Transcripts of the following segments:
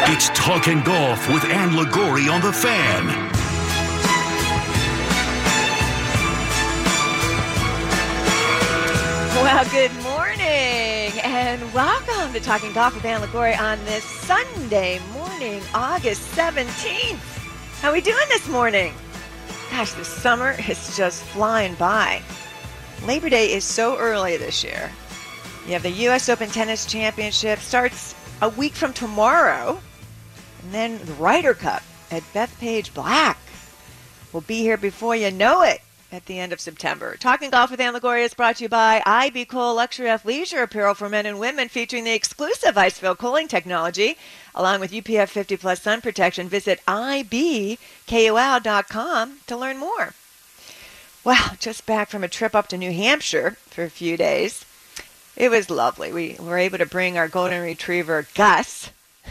It's Talking Golf with Ann Liguori on The Fan. Well, good morning and welcome to Talking Golf with Ann Liguori on this Sunday morning, August 17th. How are we doing this morning? Gosh, the summer is just flying by. Labor Day is so early this year. You have the U.S. Open Tennis Championship starts a week from tomorrow. And then the Ryder Cup at Bethpage Black will be here before you know it at the end of September. Talking Golf with Ann Liguori is brought to you by IB Cole Luxury Athleisure Apparel for men and women, featuring the exclusive Iceville cooling technology, along with UPF 50 Plus sun protection. Visit ibkol.com to learn more. Well, just back from a trip up to New Hampshire for a few days. It was lovely. We were able to bring our golden retriever, Gus,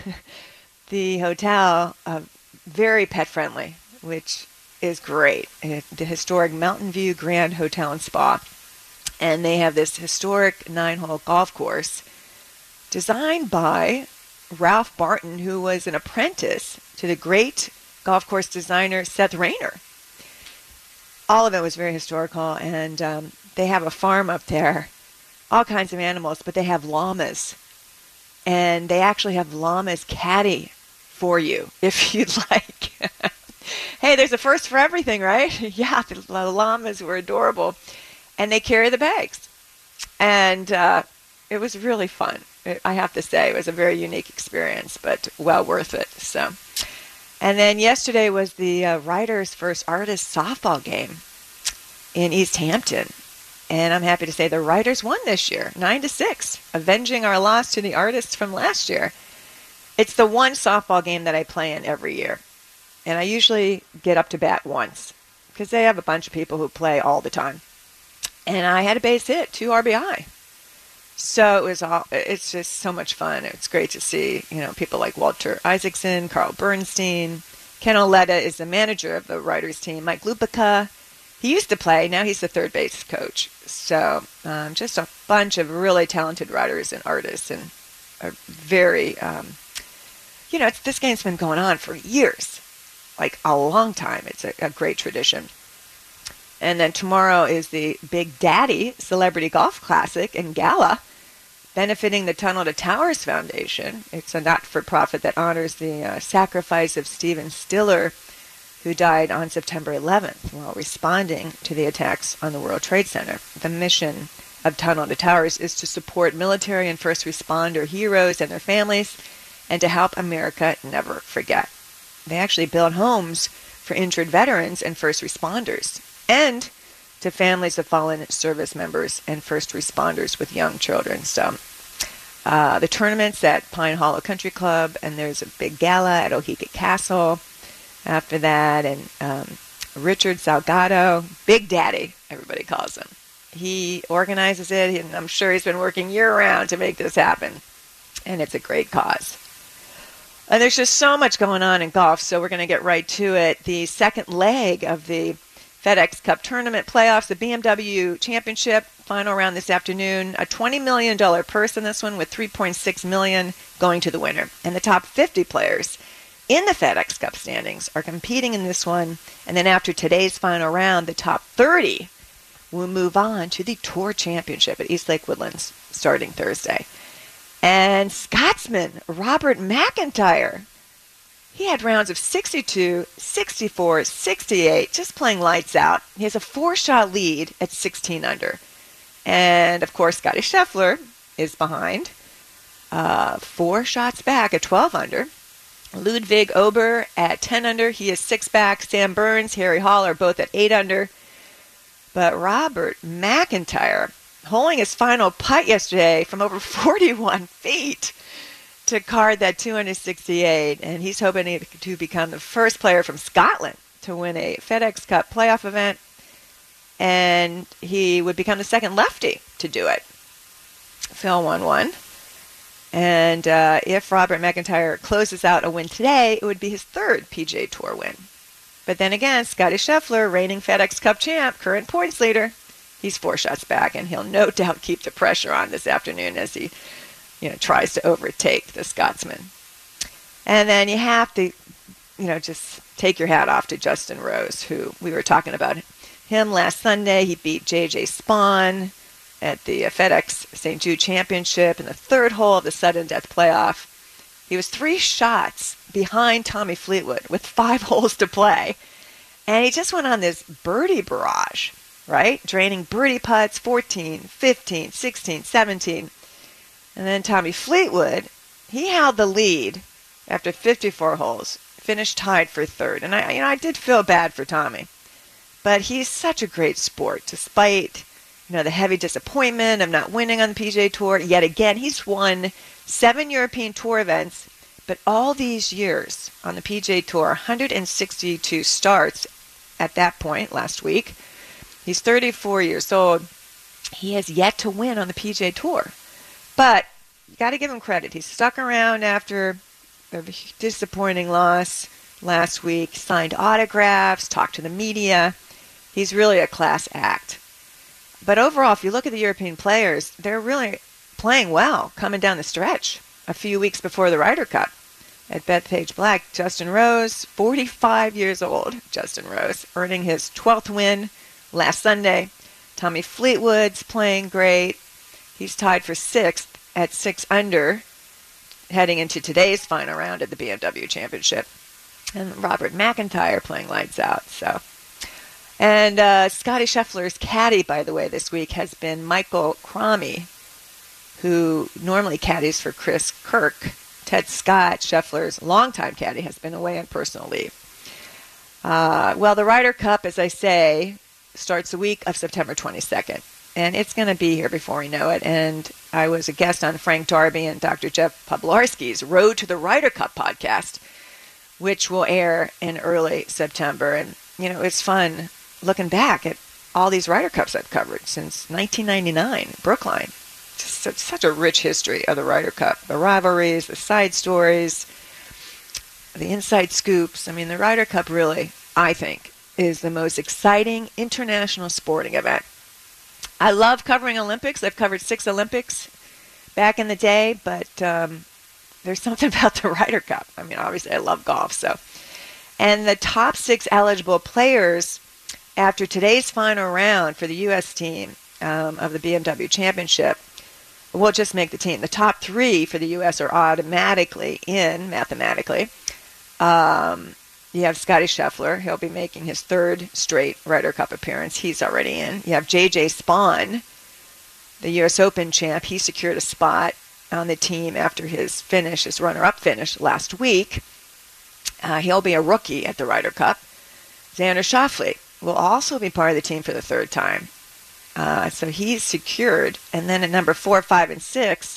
the hotel, very pet-friendly, which is great. The historic Mountain View Grand Hotel and Spa. And they have this historic 9-hole golf course designed by Ralph Barton, who was an apprentice to the great golf course designer Seth Rayner. All of it was very historical, and they have a farm up there, all kinds of animals, but they have llamas. And they actually have llamas caddy for you, if you'd like. Hey, there's a first for everything, right? Yeah, the llamas were adorable. And they carry the bags. And it was really fun. I have to say, it was a very unique experience, but well worth it. So, and then yesterday was the Riders' first artist softball game in East Hampton. And I'm happy to say the Riders won this year, 9-6, avenging our loss to the Artists from last year. It's the one softball game that I play in every year. And I usually get up to bat once because they have a bunch of people who play all the time. And I had a base hit, 2 RBI. So it's just so much fun. It's great to see, people like Walter Isaacson, Carl Bernstein. Ken Oletta is the manager of the Riders team. Mike Lupica, he used to play. Now he's the third base coach. So just a bunch of really talented riders and artists, and a very, this game's been going on for years, like a long time. It's a great tradition. And then tomorrow is the Big Daddy Celebrity Golf Classic and Gala, benefiting the Tunnel to Towers Foundation. It's a not-for-profit that honors the sacrifice of Stephen Stiller, who died on September 11th while responding to the attacks on the World Trade Center. The mission of Tunnel to Towers is to support military and first responder heroes and their families, and to help America never forget. They actually build homes for injured veterans and first responders, and to families of fallen service members and first responders with young children. So the tournament's at Pine Hollow Country Club, and there's a big gala at Oheka Castle after that. And Richard Salgado, Big Daddy, everybody calls him. He organizes it, and I'm sure he's been working year-round to make this happen. And it's a great cause. And there's just so much going on in golf, so we're going to get right to it. The second leg of the FedEx Cup Tournament playoffs, the BMW Championship, final round this afternoon. A $20 million purse in this one, with $3.6 million going to the winner. And the top 50 players in the FedEx Cup standings are competing in this one. And then after today's final round, the top 30 will move on to the Tour Championship at East Lake Woodlands starting Thursday. And Scotsman Robert McIntyre, he had rounds of 62, 64, 68, just playing lights out. He has a 4-shot lead at 16 under. And, of course, Scotty Scheffler is behind, 4 shots back at 12 under. Ludwig Ober at 10 under. He is 6 back. Sam Burns, Harry Hall are both at 8 under. But Robert McIntyre, holing his final putt yesterday from over 41 feet to card that 268, and he's hoping to become the first player from Scotland to win a FedEx Cup playoff event, and he would become the second lefty to do it. Phil won one, and if Robert McIntyre closes out a win today, it would be his third PGA Tour win. But then again, Scotty Scheffler, reigning FedEx Cup champ, current points leader, he's 4 shots back, and he'll no doubt keep the pressure on this afternoon as he tries to overtake the Scotsman. And then you have to, just take your hat off to Justin Rose, who we were talking about him last Sunday. He beat J.J. Spaun at the FedEx St. Jude Championship in the third hole of the sudden death playoff. He was 3 shots behind Tommy Fleetwood with 5 holes to play. And he just went on this birdie barrage, right? Draining birdie putts, 14, 15, 16, 17. And then Tommy Fleetwood, he held the lead after 54 holes, finished tied for third. And I did feel bad for Tommy. But he's such a great sport, despite, the heavy disappointment of not winning on the PGA Tour. Yet again, he's won 7 European Tour events, but all these years on the PGA Tour, 162 starts at that point last week. He's 34 years old. He has yet to win on the PGA Tour. But you got to give him credit. He stuck around after a disappointing loss last week, signed autographs, talked to the media. He's really a class act. But overall, if you look at the European players, they're really playing well coming down the stretch. A few weeks before the Ryder Cup at Bethpage Black, Justin Rose, 45 years old, Justin Rose, earning his 12th win last Sunday. Tommy Fleetwood's playing great. He's tied for 6th at 6 under, heading into today's final round at the BMW Championship. And Robert McIntyre playing lights out. And Scottie Scheffler's caddy, by the way, this week has been Michael Cromie, who normally caddies for Chris Kirk. Ted Scott, Scheffler's longtime caddy, has been away on personal leave. Well, the Ryder Cup, as I say, starts the week of September 22nd. And it's going to be here before we know it. And I was a guest on Frank Darby and Dr. Jeff Poblarski's Road to the Ryder Cup podcast, which will air in early September. And, it's fun looking back at all these Ryder Cups I've covered since 1999, Brookline. Just such a rich history of the Ryder Cup. The rivalries, the side stories, the inside scoops. The Ryder Cup really, I think, is the most exciting international sporting event. I love covering Olympics. I've covered 6 Olympics back in the day, but there's something about the Ryder Cup. Obviously I love golf, And the top 6 eligible players after today's final round for the U.S. team of the BMW Championship will just make the team. The top 3 for the U.S. are automatically in, mathematically. You have Scottie Scheffler. He'll be making his 3rd straight Ryder Cup appearance. He's already in. You have J.J. Spaun, the U.S. Open champ. He secured a spot on the team after his runner-up finish last week. He'll be a rookie at the Ryder Cup. Xander Schauffele will also be part of the team for the 3rd time. So he's secured. And then at number 4, 5, and 6,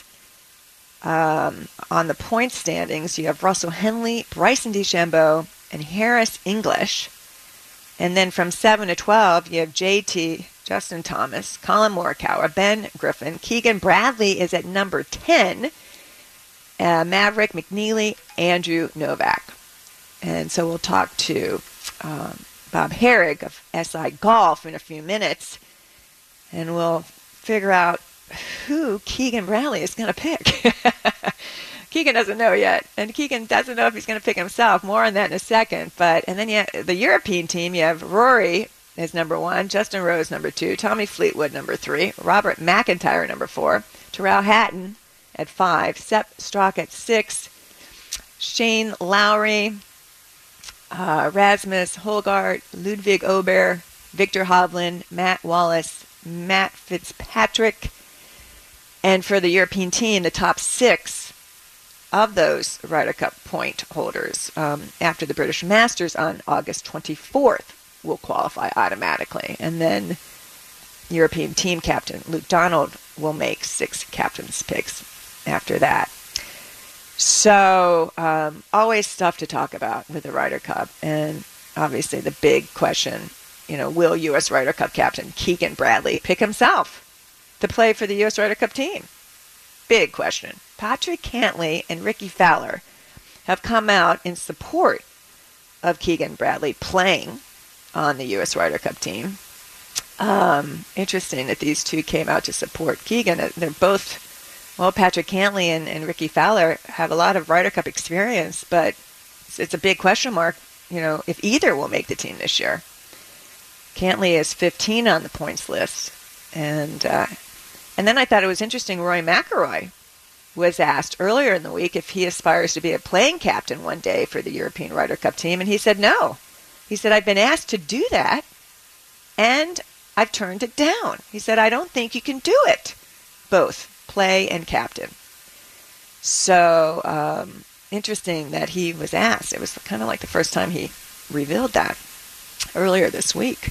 on the point standings, you have Russell Henley, Bryson DeChambeau, and Harris English. And then from 7 to 12, you have JT, Justin Thomas, Colin Morikawa, Ben Griffin. Keegan Bradley is at number 10. Maverick McNeely, Andrew Novak. And so we'll talk to Bob Herrig of SI Golf in a few minutes, and we'll figure out who Keegan Bradley is going to pick. Keegan doesn't know yet, and Keegan doesn't know if he's going to pick himself. More on that in a second. And then the European team, you have Rory as number 1, Justin Rose number 2, Tommy Fleetwood number 3, Robert McIntyre number 4, Tyrrell Hatton at 5, Sepp Straka at 6, Shane Lowry, Rasmus Holgaard, Ludwig Ober, Victor Hovland, Matt Wallace, Matt Fitzpatrick. And for the European team, the top 6 of those Ryder Cup point holders after the British Masters on August 24th will qualify automatically. And then European team captain Luke Donald will make 6 captain's picks after that. So always stuff to talk about with the Ryder Cup. And obviously the big question, will U.S. Ryder Cup captain Keegan Bradley pick himself to play for the U.S. Ryder Cup team? Big question. Patrick Cantlay and Ricky Fowler have come out in support of Keegan Bradley playing on the U.S. Ryder Cup team. Interesting that these two came out to support Keegan. They're both Well, Patrick Cantlay and Ricky Fowler have a lot of Ryder Cup experience, but it's a big question mark, if either will make the team this year. Cantlay is 15 on the points list. And then I thought it was interesting, Rory McIlroy was asked earlier in the week if he aspires to be a playing captain one day for the European Ryder Cup team, and he said no. He said, I've been asked to do that, and I've turned it down. He said, I don't think you can do it, both play and captain. So interesting that he was asked. It was kind of like the first time he revealed that earlier this week.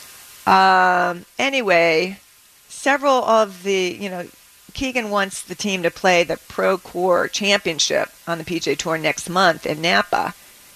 Anyway, several of the, Keegan wants the team to play the Pro Tour Championship on the PGA Tour next month in Napa,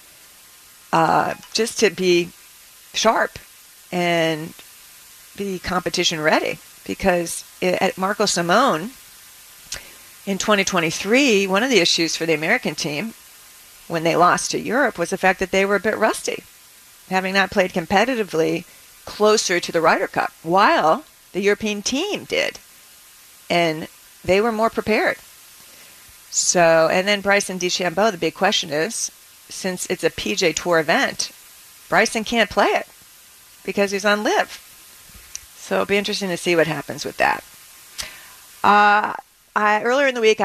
just to be sharp and be competition ready. Because at Marco Simone in 2023, one of the issues for the American team when they lost to Europe was the fact that they were a bit rusty, having not played competitively closer to the Ryder Cup, while the European team did. And they were more prepared. So, and then Bryson DeChambeau, the big question is, since it's a PGA Tour event, Bryson can't play it because he's on LIV. So it'll be interesting to see what happens with that. Earlier in the week,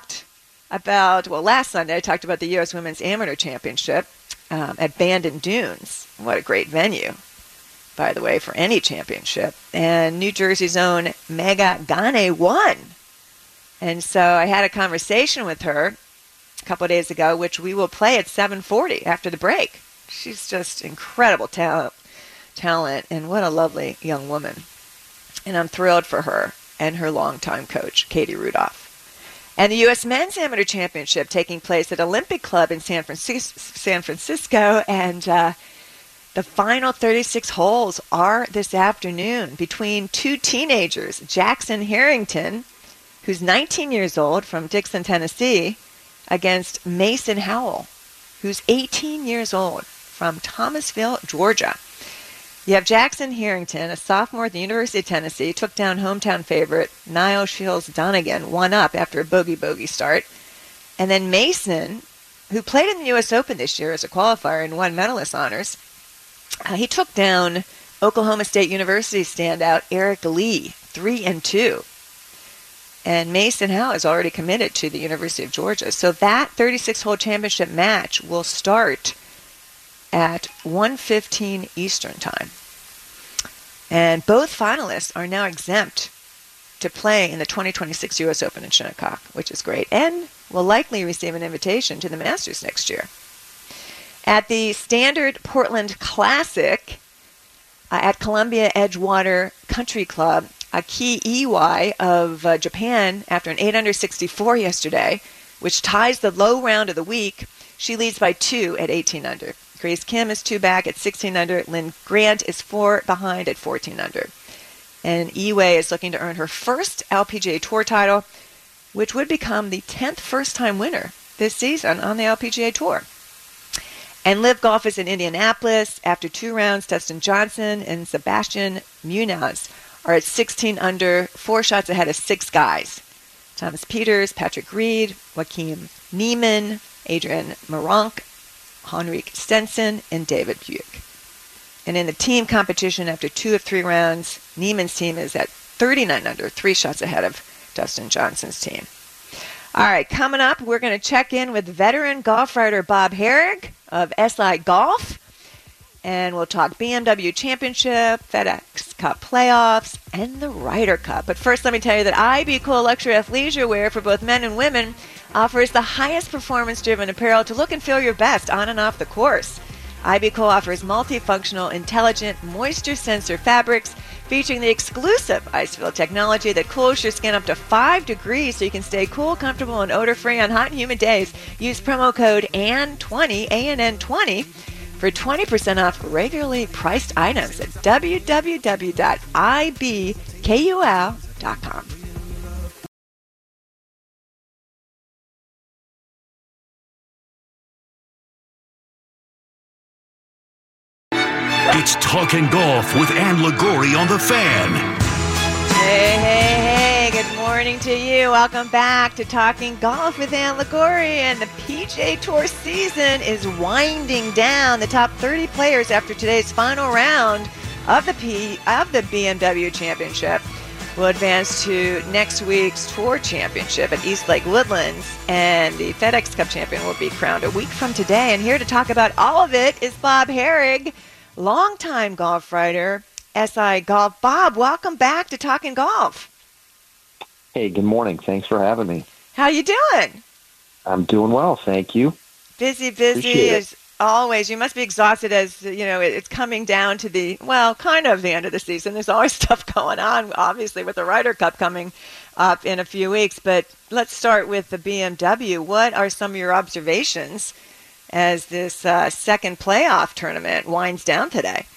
last Sunday, I talked about the U.S. Women's Amateur Championship at Bandon Dunes. What a great venue, by the way, for any championship. And New Jersey's own Mega Gane won. And so I had a conversation with her a couple of days ago, which we will play at 7:40 after the break. She's just incredible talent, and what a lovely young woman. And I'm thrilled for her and her longtime coach, Katie Rudolph. And the U.S. Men's Amateur Championship taking place at Olympic Club in San Francisco, and the final 36 holes are this afternoon between two teenagers, Jackson Harrington, who's 19 years old, from Dixon, Tennessee, against Mason Howell, who's 18 years old, from Thomasville, Georgia. You have Jackson Harrington, a sophomore at the University of Tennessee, took down hometown favorite Niall Shields-Donegan, one up after a bogey start. And then Mason, who played in the U.S. Open this year as a qualifier and won medalist honors, he took down Oklahoma State University standout Eric Lee, 3-2. And Mason Howell is already committed to the University of Georgia. So that 36-hole championship match will start at 1:15 Eastern Time. And both finalists are now exempt to play in the 2026 U.S. Open in Shinnecock, which is great, and will likely receive an invitation to the Masters next year. At the Standard Portland Classic at Columbia Edgewater Country Club, Aki Iwai of Japan, after an 8-under 64 yesterday, which ties the low round of the week, she leads by 2 at 18 under. Grace Kim is 2 back at 16 under. Lynn Grant is 4 behind at 14 under. And Iwai is looking to earn her first LPGA Tour title, which would become the 10th first-time winner this season on the LPGA Tour. And LIV Golf is in Indianapolis. After 2 rounds, Dustin Johnson and Sebastian Munoz are at 16 under, 4 shots ahead of 6 guys. Thomas Peters, Patrick Reed, Joaquin Niemann, Adrian Meronk, Henrik Stenson, and David Buick. And in the team competition, after 2 of 3 rounds, Niemann's team is at 39 under, 3 shots ahead of Dustin Johnson's team. All right, coming up, we're going to check in with veteran golf writer Bob Harig of SI Golf. And we'll talk BMW Championship, FedEx Cup playoffs, and the Ryder Cup. But first, let me tell you that IB Cool Luxury Athleisure Wear for both men and women offers the highest performance-driven apparel to look and feel your best on and off the course. IB Cool offers multifunctional, intelligent, moisture sensor fabrics featuring the exclusive IceFill technology that cools your skin up to 5 degrees so you can stay cool, comfortable, and odor-free on hot and humid days. Use promo code ANN20, ANN20, for 20% off regularly priced items at www.ibkul.com. It's Talkin' Golf with Ann Liguori on The Fan. Hey, good morning to you. Welcome back to Talking Golf with Ann Liguori. And the PGA Tour season is winding down. The top 30 players after today's final round of the BMW Championship will advance to next week's Tour Championship at East Lake Woodlands. And the FedEx Cup champion will be crowned a week from today. And here to talk about all of it is Bob Harig, longtime golf writer, SI Golf. Bob, welcome back to Talking Golf. Hey, good morning. Thanks for having me. How you doing? I'm doing well, thank you. Busy Appreciate as always. You must be exhausted as, it's coming down to kind of the end of the season. There's always stuff going on, obviously, with the Ryder Cup coming up in a few weeks. But let's start with the BMW. What are some of your observations as this second playoff tournament winds down today?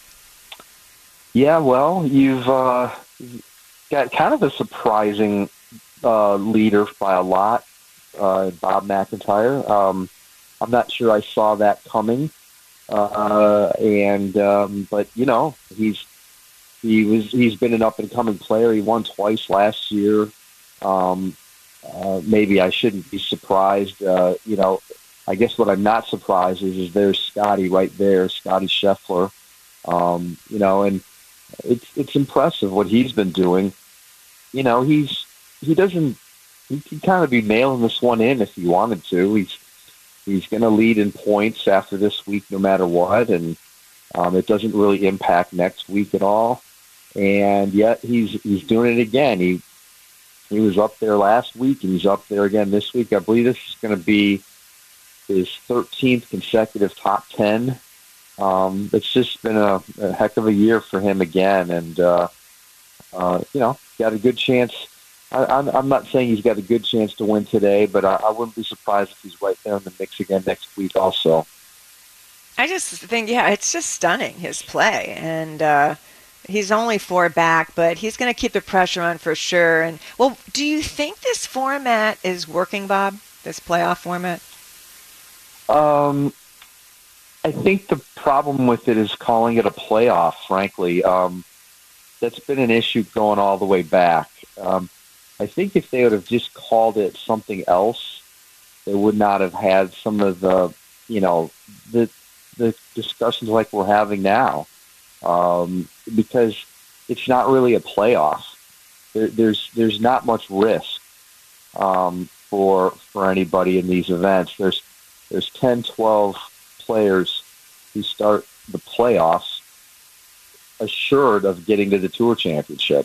Yeah, well, you've got kind of a surprising leader by a lot, Bob McIntyre. I'm not sure I saw that coming, but he's been an up and coming player. He won twice last year. Maybe I shouldn't be surprised. I guess what I'm not surprised is there's Scotty right there, Scotty Scheffler. And it's impressive what he's been doing. He can kind of be mailing this one in if he wanted to. He's going to lead in points after this week no matter what, and it doesn't really impact next week at all. And yet he's doing it again. He was up there last week, and he's up there again this week. I believe this is going to be his 13th consecutive top 10. It's just been a heck of a year for him again, and got a good chance. I'm not saying he's got a good chance to win today, but I wouldn't be surprised if he's right there in the mix again next week also. I just think, it's just stunning, his play. And he's only 4 back, but he's going to keep the pressure on for sure. And do you think this format is working, Bob, this playoff format? I think the problem with it is calling it a playoff, frankly. That's been an issue going all the way back. I think if they would have just called it something else, they would not have had some of the discussions like we're having now, because it's not really a playoff. There's not much risk for anybody in these events. There's 10, 12 players who start the playoffs assured of getting to the Tour Championship.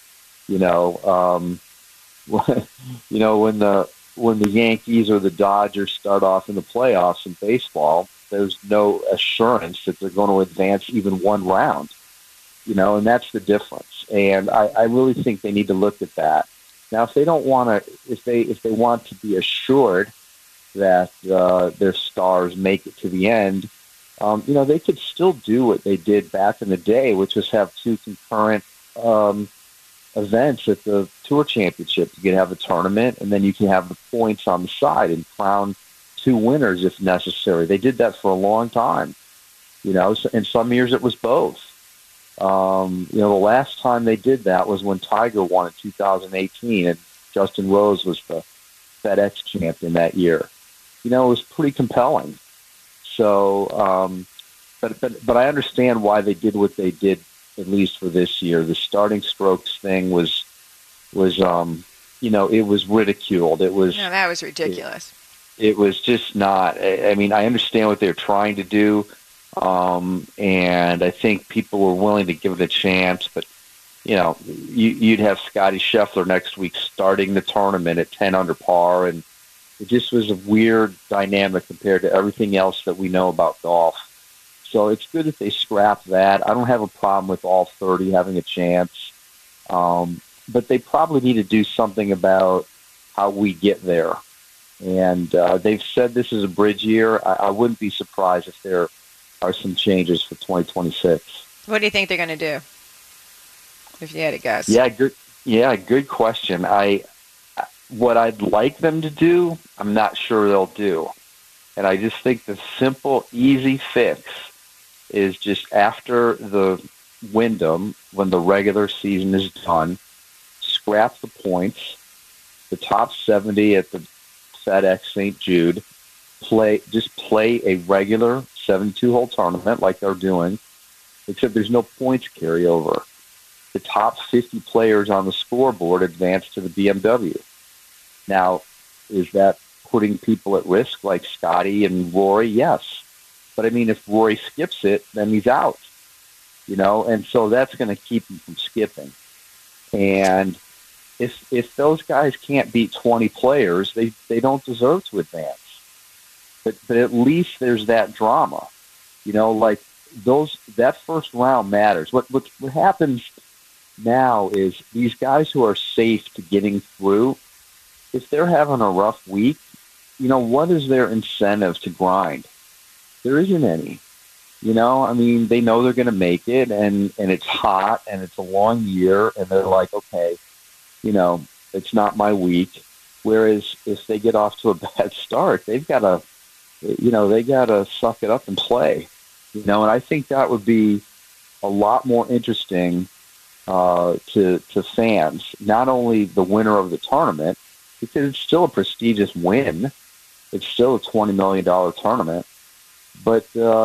When the Yankees or the Dodgers start off in the playoffs in baseball, there's no assurance that they're going to advance even one round. And that's the difference. And I really think they need to look at that. Now, if they don't want to, if they want to be assured that their stars make it to the end, they could still do what they did back in the day, which was have 2 concurrent events at the Tour Championship. You can have a tournament, and then you can have the points on the side and crown 2 winners if necessary. They did that for a long time. In some years it was both. The last time they did that was when Tiger won in 2018, and Justin Rose was the FedEx champion that year. It was pretty compelling. So, but I understand why they did what they did, at least for this year. The starting strokes thing was it was ridiculed. It was that was ridiculous. It was just not. I mean, I understand what they're trying to do, and I think people were willing to give it a chance. But you'd have Scotty Scheffler next week starting the tournament at 10 under par, and it just was a weird dynamic compared to everything else that we know about golf. So it's good that they scrapped that. I don't have a problem with all 30 having a chance. But they probably need to do something about how we get there. And they've said this is a bridge year. I wouldn't be surprised if there are some changes for 2026. What do you think they're going to do, if you had to guess? Yeah, good question. What I'd like them to do, I'm not sure they'll do. And I just think the simple, easy fix is just after the Wyndham, when the regular season is done, scrap the points, the top 70 at the FedEx St. Jude, play a regular 72-hole tournament like they're doing, except there's no points carryover. The top 50 players on the scoreboard advance to the BMW. Now, is that putting people at risk like Scotty and Rory? Yes. But, I mean, if Rory skips it, then he's out. And so that's going to keep him from skipping. And if those guys can't beat 20 players, they don't deserve to advance. But at least there's that drama. Like that first round matters. What happens now is these guys who are safe to getting through, if they're having a rough week, what is their incentive to grind? There isn't any. I mean, they know they're going to make it, and it's hot, and it's a long year, and they're like, okay, it's not my week. Whereas if they get off to a bad start, they've got to, they got to suck it up and play. And I think that would be a lot more interesting to fans, not only the winner of the tournament, because it's still a prestigious win. It's still a $20 million tournament. But,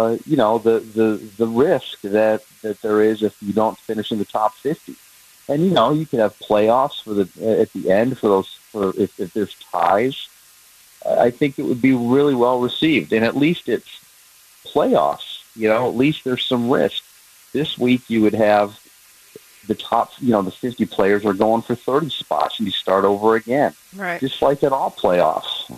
the risk that there is if you don't finish in the top 50. And, you could have playoffs at the end if there's ties. I think it would be really well received. And at least it's playoffs. At least there's some risk. This week you would have the top, the 50 players are going for 30 spots, and you start over again. Right. Just like in all playoffs,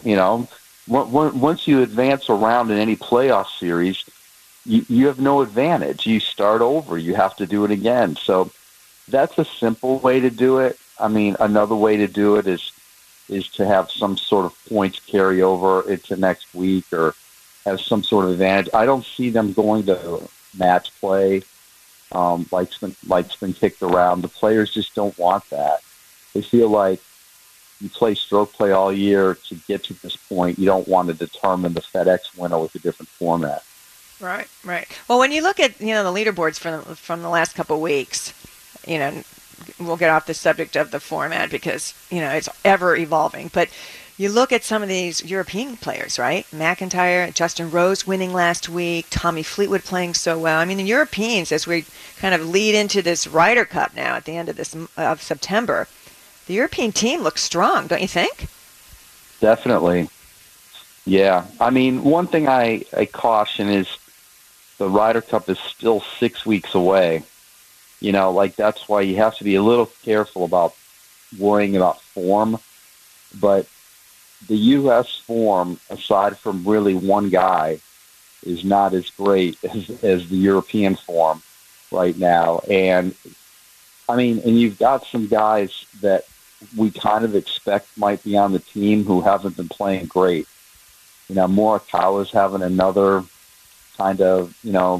Once you advance around in any playoff series, you have no advantage. You start over. You have to do it again. So that's a simple way to do it. I mean, another way to do it is to have some sort of points carry over into next week or have some sort of advantage. I don't see them going to match play like's been kicked around. The players just don't want that. They feel like you play stroke play all year to get to this point. You don't want to determine the FedEx winner with a different format. Right. Well, when you look at the leaderboards from the last couple of weeks, we'll get off the subject of the format because it's ever evolving. But you look at some of these European players, right? McIntyre, Justin Rose winning last week, Tommy Fleetwood playing so well. I mean, the Europeans, as we kind of lead into this Ryder Cup now at the end of September, the European team looks strong, don't you think? Definitely. Yeah. I mean, one thing I caution is the Ryder Cup is still 6 weeks away. That's why you have to be a little careful about worrying about form. But the U.S. form, aside from really one guy, is not as great as the European form right now. And, I mean, and you've got some guys that we kind of expect might be on the team who haven't been playing great. Morikawa's having another kind of,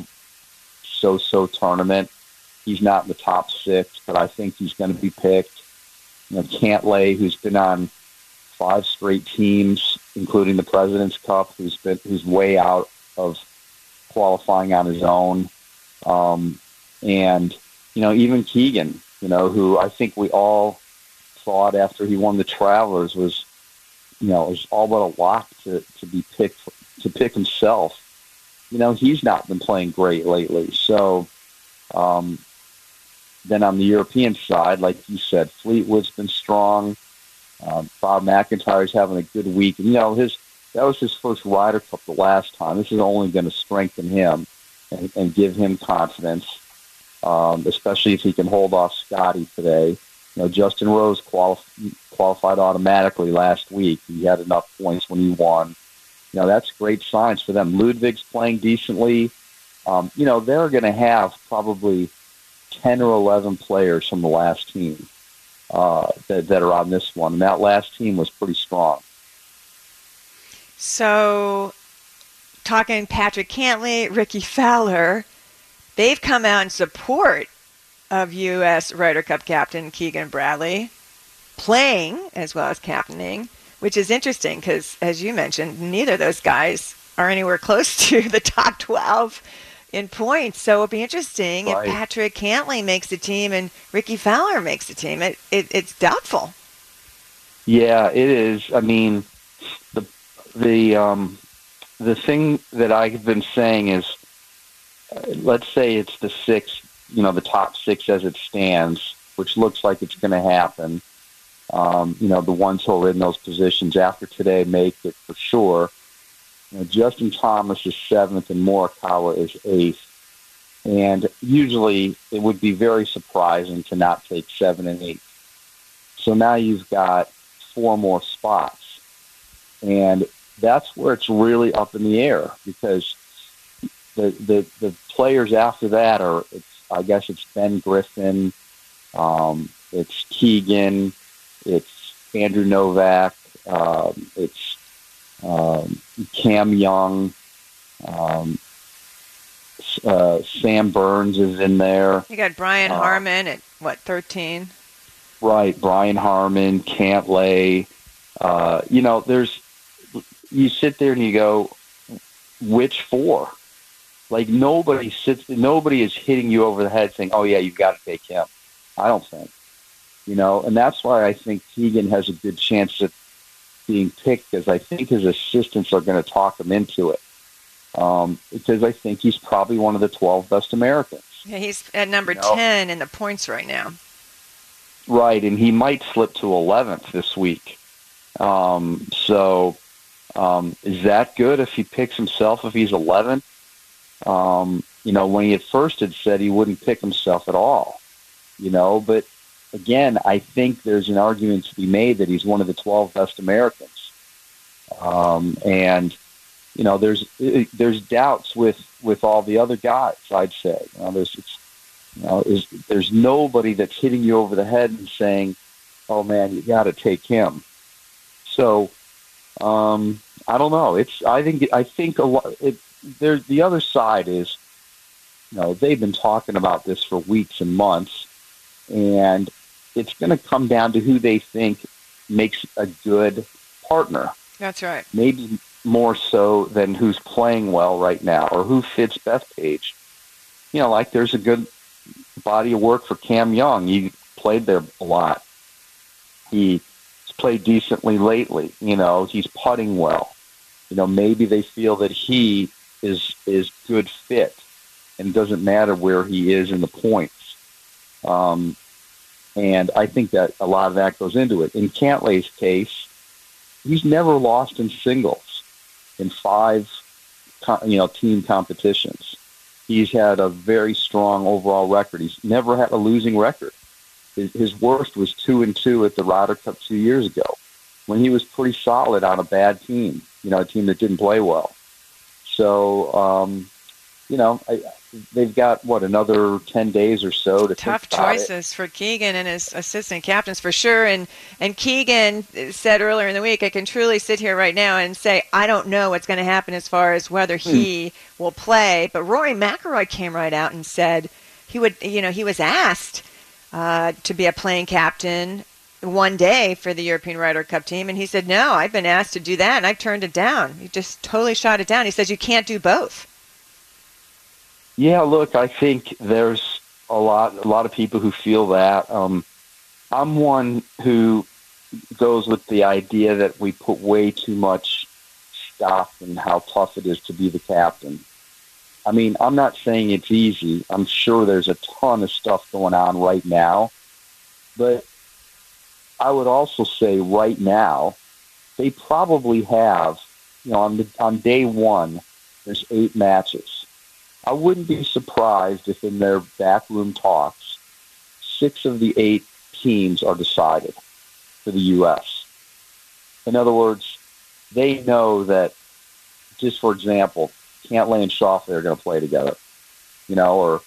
so-so tournament. He's not in the top 6, but I think he's going to be picked. Cantlay, who's been on 5 straight teams, including the President's Cup, who's way out of qualifying on his own. And, even Keegan, who I think we all thought after he won the Travelers was all but a lock to be picked, to pick himself. He's not been playing great lately. So then on the European side, like you said, Fleetwood's been strong. Bob McIntyre's having a good week. And, that was his first Ryder Cup the last time. This is only going to strengthen him and give him confidence, especially if he can hold off Scotty today. Justin Rose qualified automatically last week. He had enough points when he won. That's great signs for them. Ludwig's playing decently. They're going to have probably 10 or 11 players from the last team that are on this one. And that last team was pretty strong. So, talking Patrick Cantlay, Ricky Fowler, they've come out in support of U.S. Ryder Cup captain Keegan Bradley, playing as well as captaining, which is interesting because, as you mentioned, neither of those guys are anywhere close to the top 12 in points. So it'll be interesting if Right. Patrick Cantlay makes the team and Ricky Fowler makes the team. It's doubtful. Yeah, it is. I mean, the the thing that I've been saying is, let's say it's the six, the top six as it stands, which looks like it's going to happen. The ones who are in those positions after today make it for sure. Justin Thomas is seventh and Morikawa is eighth. And usually it would be very surprising to not take 7 and 8. So now you've got 4 more spots. And that's where it's really up in the air, because the players after that I guess it's Ben Griffin, it's Keegan, it's Andrew Novak, it's Cam Young, Sam Burns is in there. You got Brian Harman at, 13? Right, Brian Harman, Cantlay. You sit there and you go, which 4? Like, nobody is hitting you over the head saying, oh, yeah, you've got to take him. I don't think. And that's why I think Keegan has a good chance of being picked, because I think his assistants are going to talk him into it. Because I think he's probably one of the 12 best Americans. Yeah, he's at number 10 in the points right now. Right, and he might slip to 11th this week. Is that good if he picks himself if he's 11th? When he at first had said he wouldn't pick himself at all. But again, I think there's an argument to be made that he's one of the 12 best Americans. There's doubts with all the other guys, I'd say. There's nobody that's hitting you over the head and saying, oh man, you got to take him. So, I don't know. I think a lot, the other side is, they've been talking about this for weeks and months, and it's going to come down to who they think makes a good partner. That's right. Maybe more so than who's playing well right now or who fits Bethpage. Like there's a good body of work for Cam Young. He played there a lot. He's played decently lately. He's putting well. Maybe they feel that he is good fit and doesn't matter where he is in the points. And I think that a lot of that goes into it. In Cantlay's case, he's never lost in singles in 5, team competitions. He's had a very strong overall record. He's never had a losing record. His worst was 2-2 at the Ryder Cup 2 years ago, when he was pretty solid on a bad team, a team that didn't play well. So, they've got, another 10 days or so to Tough think about choices for Keegan and his assistant captains for sure. And Keegan said earlier in the week, I can truly sit here right now and say, I don't know what's going to happen as far as whether he will play. But Rory McIlroy came right out and said he was asked to be a playing captain one day for the European Ryder Cup team. And he said, no, I've been asked to do that, and I've turned it down. He just totally shot it down. He says you can't do both. Yeah, look, I think there's a lot of people who feel that. I'm one who goes with the idea that we put way too much stock in how tough it is to be the captain. I mean, I'm not saying it's easy. I'm sure there's a ton of stuff going on right now. But I would also say right now, they probably have, on day one, there's 8 matches. I wouldn't be surprised if in their backroom talks, 6 of the 8 teams are decided for the U.S. In other words, they know that, just for example, Cantlay and Schauffele are going to play together, or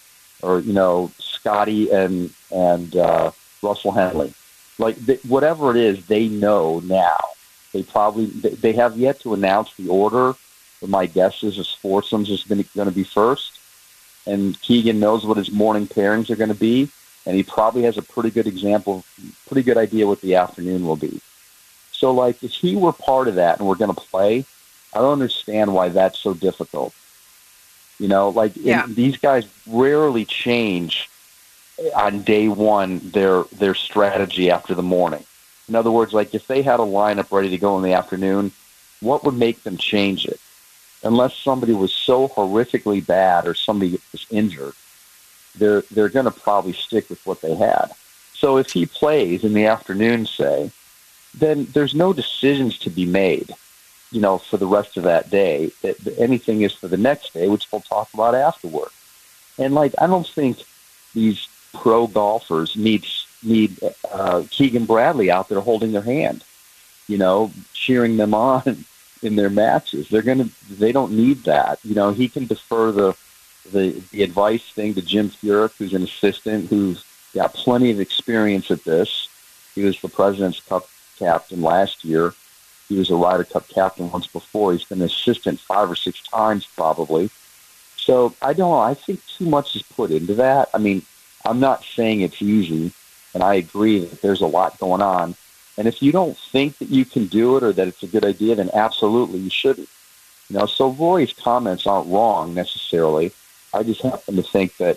Scotty and Russell Henley. Like, whatever it is, they know now. They have yet to announce the order. But my guess is foursomes is going to be first, and Keegan knows what his morning pairings are going to be, and he probably has a pretty good idea what the afternoon will be. So, like, if he were part of that and we're going to play, I don't understand why that's so difficult. Yeah. These guys rarely change on day one their strategy after the morning. In other words, like if they had a lineup ready to go in the afternoon, what would make them change it? Unless somebody was so horrifically bad or somebody was injured, they're going to probably stick with what they had. So if he plays in the afternoon, say, then there's no decisions to be made, for the rest of that day. Anything is for the next day, which we'll talk about afterward. And I don't think these pro golfers need Keegan Bradley out there holding their hand, cheering them on in their matches. They don't need that. He can defer the advice thing to Jim Furyk, who's an assistant who's got plenty of experience at this. He was the President's Cup captain last year. He was a Ryder Cup captain once before. He's been an assistant 5 or 6 times probably. So I don't know. I think too much is put into that. I mean, I'm not saying it's easy, and I agree that there's a lot going on. And if you don't think that you can do it or that it's a good idea, then absolutely you shouldn't. So Rory's comments aren't wrong necessarily. I just happen to think that,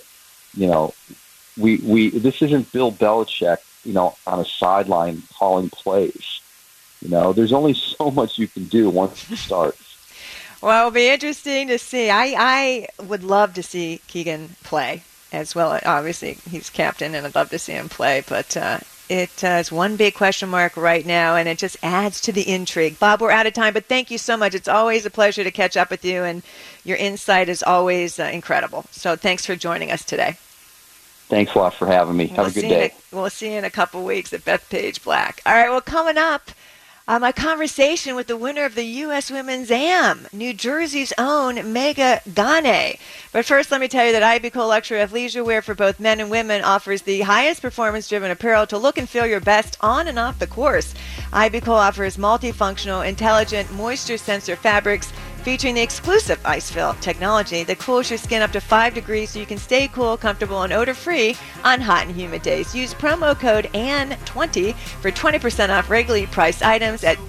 we this isn't Bill Belichick, on a sideline calling plays. There's only so much you can do once it starts. Well, it'll be interesting to see. I would love to see Keegan play as well. Obviously, he's captain, and I'd love to see him play. But it is one big question mark right now, and it just adds to the intrigue. Bob, we're out of time, but thank you so much. It's always a pleasure to catch up with you, and your insight is always incredible. So thanks for joining us today. Thanks a lot for having me. Have a good day. We'll see you in a couple weeks at Bethpage Black. All right, well, coming up, my conversation with the winner of the U.S. Women's Am, New Jersey's own Megha Ganne. But first, let me tell you that Ibucol Luxury Athleisure Wear for both men and women offers the highest performance-driven apparel to look and feel your best on and off the course. Ibucol offers multifunctional, intelligent moisture sensor fabrics featuring the exclusive ice-fill technology that cools your skin up to 5 degrees so you can stay cool, comfortable, and odor-free on hot and humid days. Use promo code ANN20 for 20% off regularly priced items at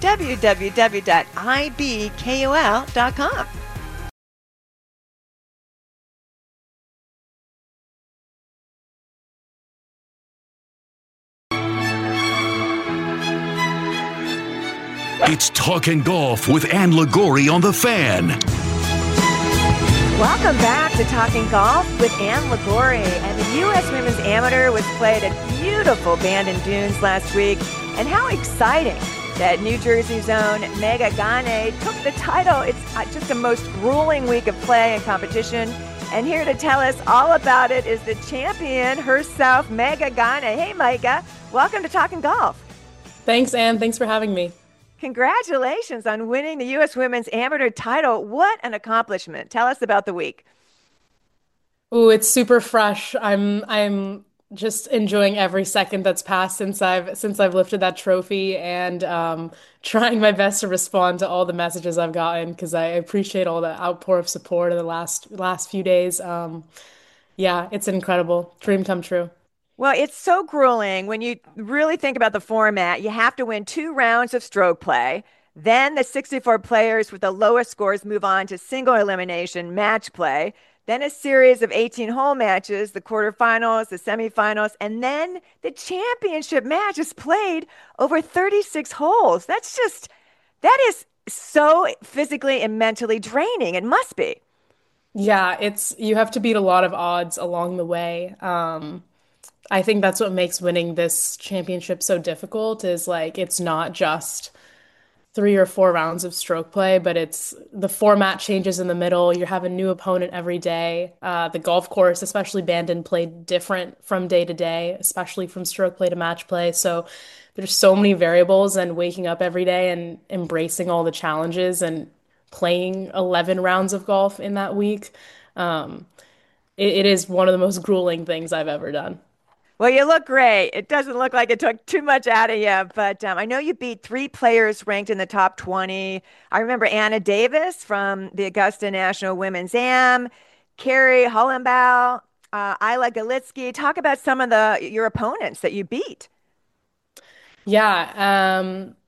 www.ibkol.com. It's Talking Golf with Ann Liguori on The Fan. Welcome back to Talking Golf with Ann Liguori. And the U.S. Women's Amateur was played at beautiful Bandon Dunes last week. And how exciting that New Jersey's own Megha Ganne took the title. It's just the most grueling week of play and competition. And here to tell us all about it is the champion herself, Megha Ganne. Hey, Megha. Welcome to Talking Golf. Thanks, Ann. Thanks for having me. Congratulations on winning the U.S. Women's Amateur title. What an accomplishment. Tell us about the week. Ooh, it's super fresh. I'm just enjoying every second that's passed since I've lifted that trophy and trying my best to respond to all the messages I've gotten because I appreciate all the outpour of support in the last few days. Yeah, it's incredible. Dream come true. Well, it's so grueling when you really think about the format. You have to win 2 rounds of stroke play. Then the 64 players with the lowest scores move on to single elimination match play. Then a series of 18-hole matches, the quarterfinals, the semifinals, and then the championship match is played over 36 holes. That is so physically and mentally draining. It must be. Yeah, you have to beat a lot of odds along the way. I think that's what makes winning this championship so difficult is it's not just 3 or 4 rounds of stroke play, but it's the format changes in the middle. You have a new opponent every day. The golf course, especially Bandon, played different from day to day, especially from stroke play to match play. So there's so many variables and waking up every day and embracing all the challenges and playing 11 rounds of golf in that week. Um, it is one of the most grueling things I've ever done. Well, you look great. It doesn't look like it took too much out of you, but I know you beat 3 players ranked in the top 20. I remember Anna Davis from the Augusta National Women's Am, Carrie Hollenbaugh, Isla Galitsky. Talk about some of your opponents that you beat. Yeah,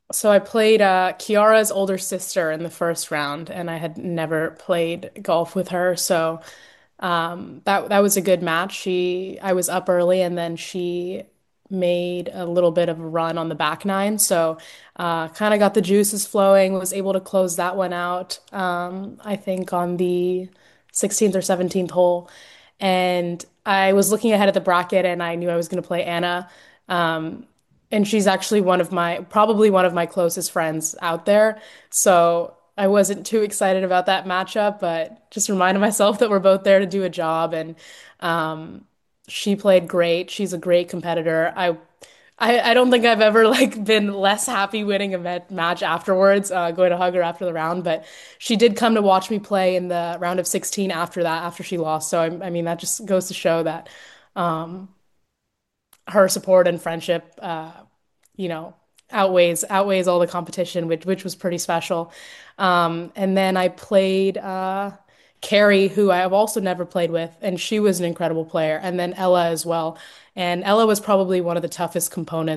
So I played Kiara's older sister in the first round, and I had never played golf with her, so that was a good match. I was up early, and then she made a little bit of a run on the back nine, so kind of got the juices flowing. Was able to close that one out. I think on the 16th or 17th hole, and I was looking ahead at the bracket, and I knew I was going to play Anna. Um, and she's actually probably one of my closest friends out there. So I wasn't too excited about that matchup, but just reminded myself that we're both there to do a job. And um, she played great. She's a great competitor. I don't think I've ever like been less happy winning a match afterwards, going to hug her after the round. But she did come to watch me play in the round of 16 after that, after she lost. So I mean, that just goes to show that um, her support and friendship, you know, outweighs all the competition, which was pretty special. And then I played Carrie, who I have also never played with, and she was an incredible player. And then Ella as well. And Ella was probably one of the toughest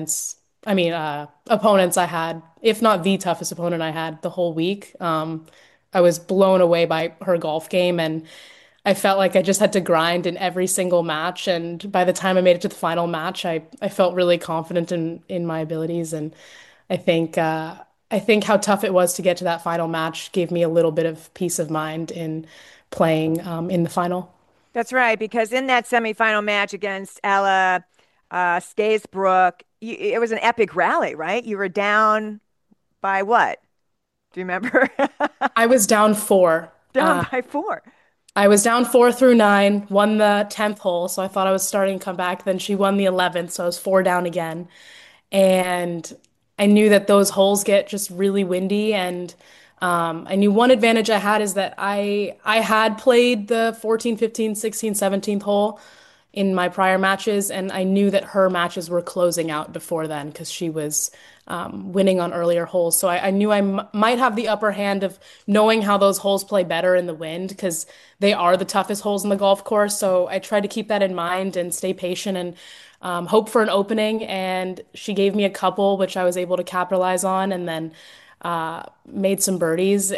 opponents I had, if not the toughest opponent I had the whole week. I was blown away by her golf game, and I felt like I just had to grind in every single match. And by the time I made it to the final match, I felt really confident in my abilities. And I think I think how tough it was to get to that final match gave me a little bit of peace of mind in playing in the final. That's right, because in that semifinal match against Ella Skaysbrook, it was an epic rally, right? You were down by what? Do you remember? I was down four. Down by four. I was down four through nine, won the 10th hole, so I thought I was starting to come back. Then she won the 11th, so I was four down again. And I knew that those holes get just really windy. And I knew one advantage I had is that I had played the 14, 15, 16, 17th hole in my prior matches, and I knew that her matches were closing out before then because she was winning on earlier holes. So I knew might have the upper hand of knowing how those holes play better in the wind because they are the toughest holes in the golf course. So I tried to keep that in mind and stay patient and hope for an opening. And she gave me a couple, which I was able to capitalize on, and then made some birdies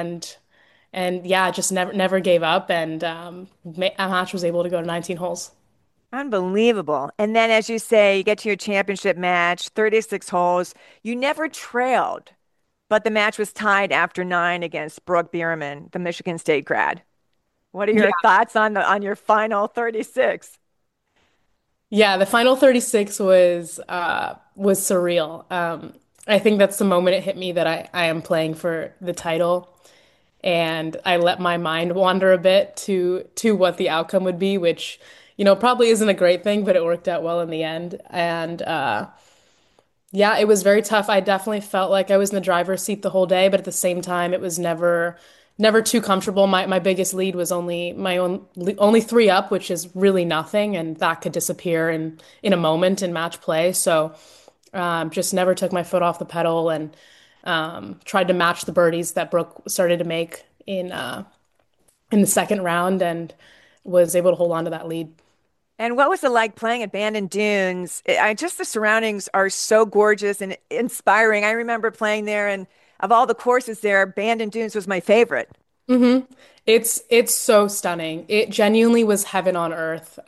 and yeah, just never gave up. And a match was able to go to 19 holes. Unbelievable. And then, as you say, you get to your championship match, 36 holes. You never trailed, but the match was tied after nine against Brooke Bierman, the Michigan State grad. What are your thoughts on the on your final 36? Yeah, the final 36 was surreal. I think that's the moment it hit me that I am playing for the title, and I let my mind wander a bit to what the outcome would be, which, probably isn't a great thing, but it worked out well in the end. And yeah, it was very tough. I definitely felt like I was in the driver's seat the whole day, but at the same time, it was never too comfortable. My biggest lead was only three up, which is really nothing, and that could disappear in a moment in match play. So just never took my foot off the pedal and tried to match the birdies that Brooke started to make in the second round and was able to hold on to that lead. And what was it like playing at Bandon Dunes? I just the surroundings are so gorgeous and inspiring. I remember playing there, and of all the courses there, Bandon Dunes was my favorite. hmm it's so stunning. It genuinely was heaven on earth.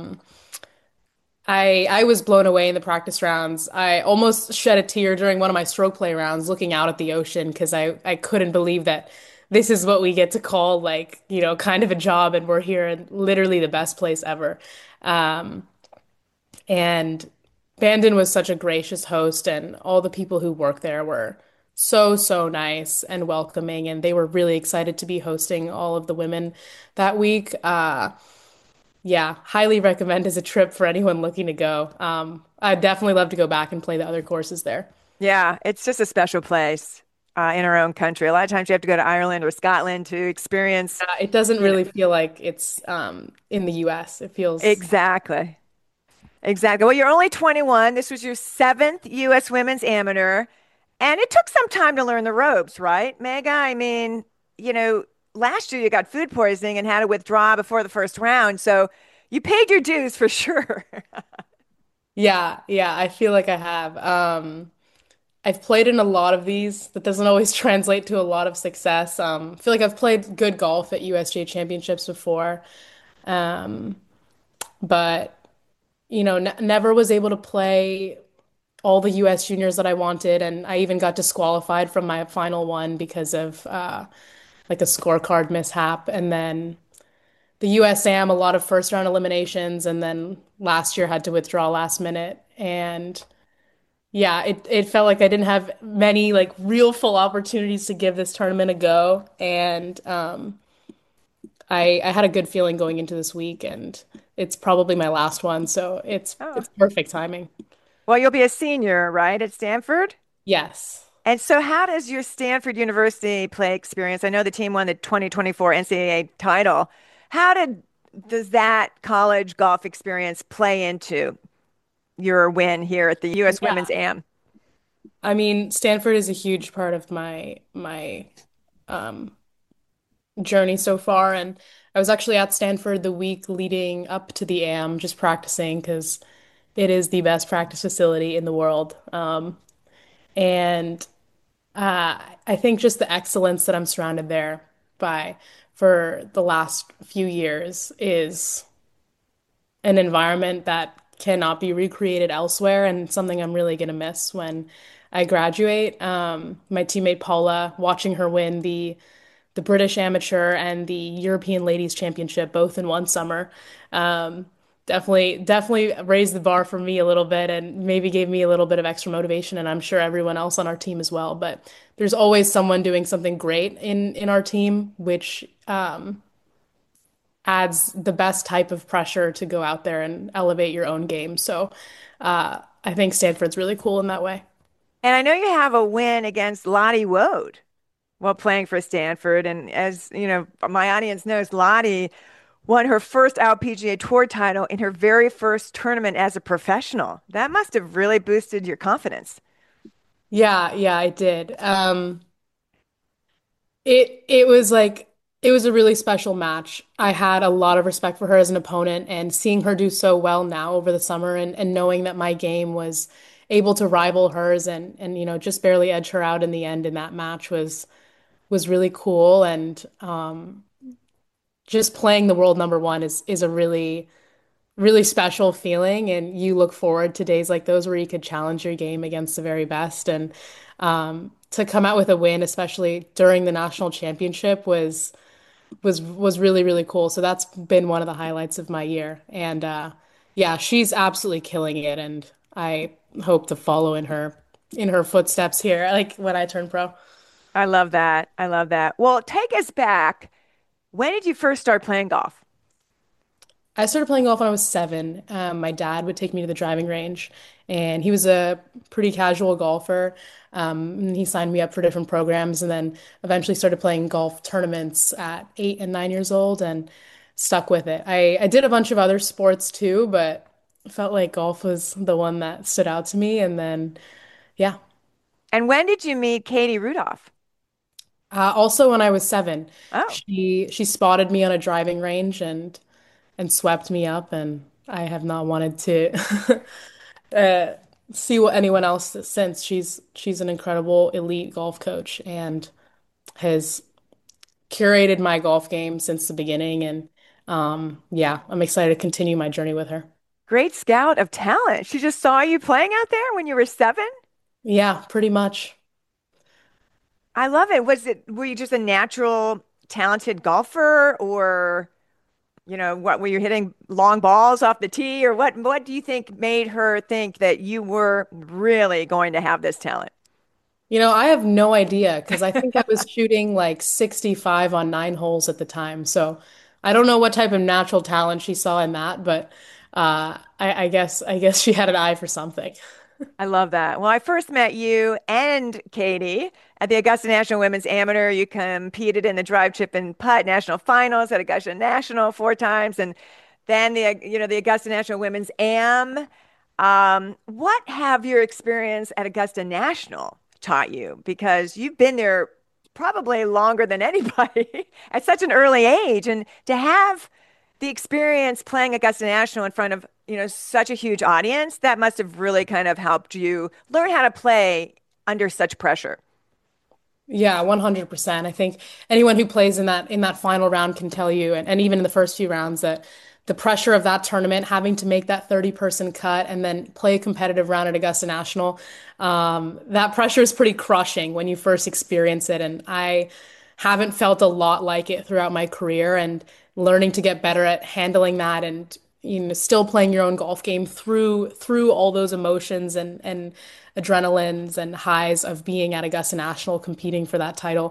I was blown away in the practice rounds. I almost shed a tear during one of my stroke play rounds looking out at the ocean because I couldn't believe that this is what we get to call like, kind of a job and we're here in literally the best place ever. Um, and Bandon was such a gracious host and all the people who work there were so nice and welcoming and they were really excited to be hosting all of the women that week. Yeah, highly recommend as a trip for anyone looking to go. I'd definitely love to go back and play the other courses there. Yeah, it's just a special place in our own country. A lot of times you have to go to Ireland or Scotland to experience, It doesn't you know, really feel like it's in the US. It feels, exactly. Exactly. Well, you're only 21. This was your seventh U.S. Women's Amateur, and it took some time to learn the ropes, right, Mega? I mean, you know, last year you got food poisoning and had to withdraw before the first round, so you paid your dues for sure. yeah, I feel like I have. I've played in a lot of these. That doesn't always translate to a lot of success. I feel like I've played good golf at USGA championships before, um, but n never was able to play all the US juniors that I wanted, and I even got disqualified from my final one because of like a scorecard mishap. And then the USAM, a lot of first round eliminations, and then last year had to withdraw last minute. And yeah, it felt like I didn't have many like real full opportunities to give this tournament a go. And I had a good feeling going into this week, and it's probably my last one, so Oh, it's perfect timing. well, you'll be a senior, right, at Stanford? Yes. And so, how does your Stanford University play experience? I know the team won the 2024 NCAA title. How did does that college golf experience play into your win here at the U.S. Yeah. Women's Am? I mean, Stanford is a huge part of my um journey so far, and I was actually at Stanford the week leading up to the AM just practicing because it is the best practice facility in the world. And I think just the excellence that I'm surrounded there by for the last few years is an environment that cannot be recreated elsewhere and something I'm really going to miss when I graduate. My teammate Paula, watching her win the British Amateur and the European Ladies Championship both in one summer, um, definitely raised the bar for me a little bit and maybe gave me a little bit of extra motivation, and I'm sure everyone else on our team as well. But there's always someone doing something great in our team, which adds the best type of pressure to go out there and elevate your own game. So I think Stanford's really cool in that way. And I know you have a win against Lottie Woad while playing for Stanford. And as you know, my audience knows, Lottie won her first LPGA Tour title in her very first tournament as a professional. That must have really boosted your confidence. Yeah, yeah, I did. It was like it was a really special match. I had a lot of respect for her as an opponent, and seeing her do so well now over the summer, and knowing that my game was able to rival hers, and just barely edge her out in the end in that match was really cool. And just playing the world number one is a really special feeling, and you look forward to days like those where you could challenge your game against the very best. And to come out with a win, especially during the national championship, was really really cool. So that's been one of the highlights of my year. And yeah, she's absolutely killing it, and I hope to follow in her footsteps here, like when I turn pro. I love that. I love that. Well, take us back. When did you first start playing golf? I started playing golf when I was 7. My dad would take me to the driving range, and he was a pretty casual golfer. And he signed me up for different programs, and then eventually started playing golf tournaments at 8 and 9 years old, and stuck with it. I did a bunch of other sports too, but felt like golf was the one that stood out to me. And then, yeah. And when did you meet Katie Rudolph? Also, when I was 7, Oh, she spotted me on a driving range and swept me up, and I have not wanted to uh, see what anyone else since. She's an incredible elite golf coach and has curated my golf game since the beginning. And yeah, I'm excited to continue my journey with her. great scout of talent. She just saw you playing out there when you were 7? Yeah, pretty much. I love it. Were you just a natural talented golfer or, what were you hitting long balls off the tee or what do you think made her think that you were really going to have this talent? I have no idea because I think I was shooting like 65 on 9 holes at the time. So I don't know what type of natural talent she saw in that, but I guess she had an eye for something. I love that. Well, I first met you and Katie at the Augusta National Women's Amateur. You competed in the drive, chip, and putt national finals at Augusta National 4 times, and then the Augusta National Women's Am. What have your experience at Augusta National taught you? Because you've been there probably longer than anybody at such an early age, and to have the experience playing Augusta National in front of, such a huge audience, that must have really kind of helped you learn how to play under such pressure. Yeah, 100%. I think anyone who plays in that final round can tell you, and even in the first few rounds, that the pressure of that tournament, having to make that 30-person cut and then play a competitive round at Augusta National, that pressure is pretty crushing when you first experience it. And I haven't felt a lot like it throughout my career, and learning to get better at handling that, and still playing your own golf game through all those emotions and adrenalines and highs of being at Augusta National competing for that title,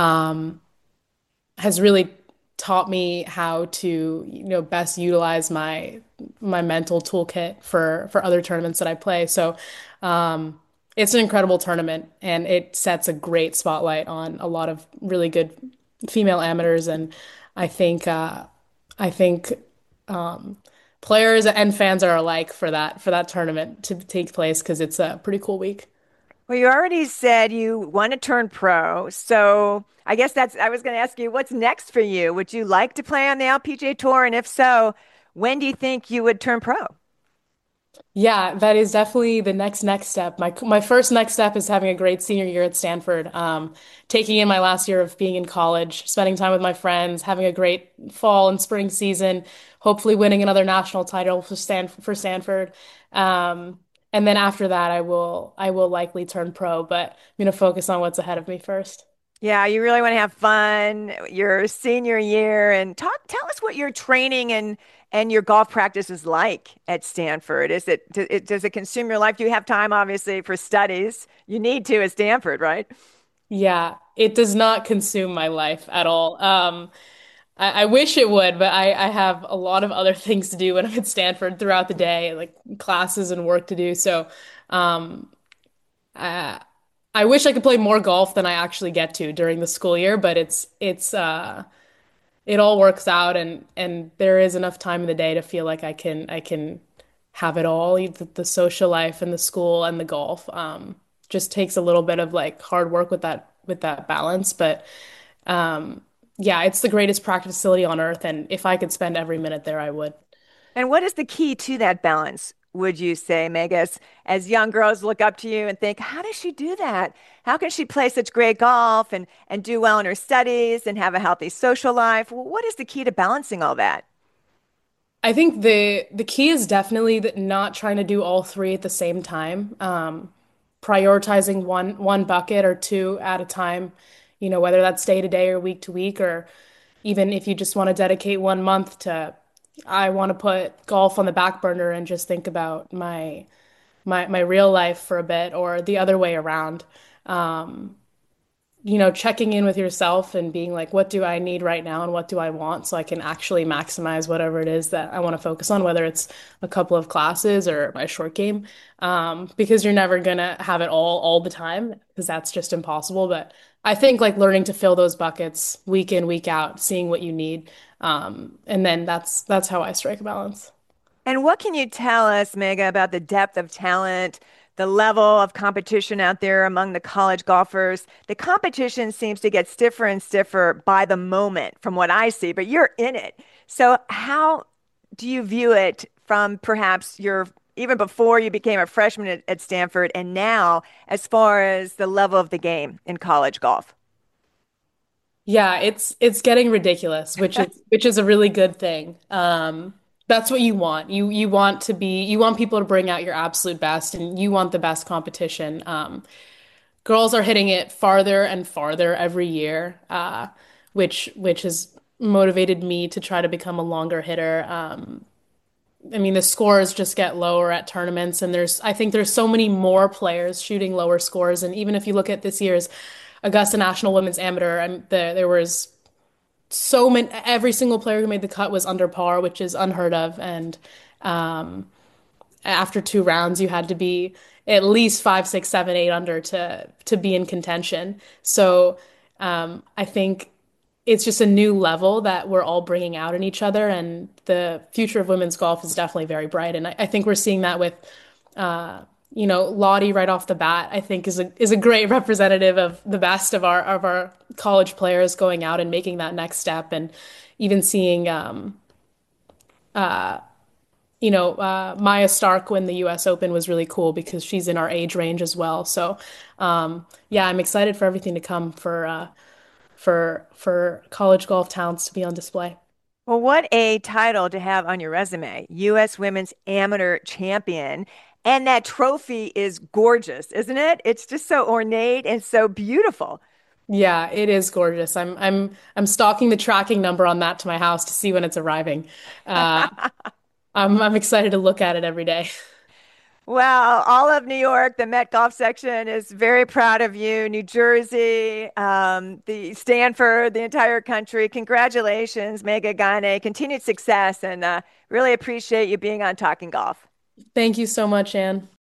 has really taught me how to, best utilize my mental toolkit for other tournaments that I play. So, it's an incredible tournament, and it sets a great spotlight on a lot of really good female amateurs. And I think, I think, um, players and fans are alike for that tournament to take place, because it's a pretty cool week. Well, you already said you want to turn pro. So I guess I was going to ask you, what's next for you? Would you like to play on the LPGA Tour? And if so, when do you think you would turn pro? Yeah, that is definitely the next step. My first next step is having a great senior year at Stanford, taking in my last year of being in college, spending time with my friends, having a great fall and spring season, hopefully winning another national title for Stanford. And then after that, I will likely turn pro, but I'm going to focus on what's ahead of me first. Yeah, you really want to have fun your senior year and tell us what your training and your golf practice is like at Stanford. Does it consume your life? Do you have time obviously for studies? You need to at Stanford, right? Yeah, it does not consume my life at all. I wish it would, but I have a lot of other things to do when I'm at Stanford throughout the day, like classes and work to do. So, um, I, I wish I could play more golf than I actually get to during the school year, but it all works out, and there is enough time in the day to feel like I can have it all, the social life and the school and the golf. Just takes a little bit of like hard work with that balance, but um, yeah, it's the greatest practice facility on earth, and if I could spend every minute there, I would. And what is the key to that balance, would you say, Meg, as young girls look up to you and think, how does she do that? How can she play such great golf and do well in her studies and have a healthy social life? What is the key to balancing all that? I think the key is definitely that not trying to do all three at the same time. Prioritizing one bucket or two at a time, whether that's day to day or week to week, or even if you just want to dedicate 1 month to, I want to put golf on the back burner and just think about my real life for a bit, or the other way around. Um, Checking in with yourself and being like, what do I need right now and what do I want, so I can actually maximize whatever it is that I want to focus on, whether it's a couple of classes or my short game. Because you're never gonna have it all the time, because that's just impossible. But I think like learning to fill those buckets week in, week out, seeing what you need. And then that's how I strike a balance. And what can you tell us, Mega, about the depth of talent, the level of competition out there among the college golfers? The competition seems to get stiffer and stiffer by the moment, from what I see, but you're in it. So, how do you view it from perhaps your even before you became a freshman at Stanford and now, as far as the level of the game in college golf? Yeah, it's getting ridiculous, which is a really good thing. That's what you want. You want people to bring out your absolute best, and you want the best competition. Girls are hitting it farther and farther every year, which has motivated me to try to become a longer hitter. I mean, the scores just get lower at tournaments, and I think there's so many more players shooting lower scores. And even if you look at this year's Augusta National Women's Amateur, there was so many, every single player who made the cut was under par, which is unheard of. And um, after two rounds, you had to be at least five, six, seven, eight under to be in contention. So I think it's just a new level that we're all bringing out in each other, and the future of women's golf is definitely very bright. And I think we're seeing that with uh, Lottie right off the bat. I think is a great representative of the best of our college players going out and making that next step, and even seeing Maya Stark win the US Open was really cool because she's in our age range as well. So, yeah, I'm excited for everything to come for college golf talents to be on display. Well, what a title to have on your resume, U.S. Women's Amateur Champion. And that trophy is gorgeous, isn't it? It's just so ornate and so beautiful. Yeah, it is gorgeous. I'm stalking the tracking number on that to my house to see when it's arriving. Uh, I'm excited to look at it every day. Well, all of New York, the Met Golf section is very proud of you. New Jersey, the Stanford, the entire country. Congratulations, Mega Gane. Continued success, and really appreciate you being on Talking Golf. Thank you so much, Anne.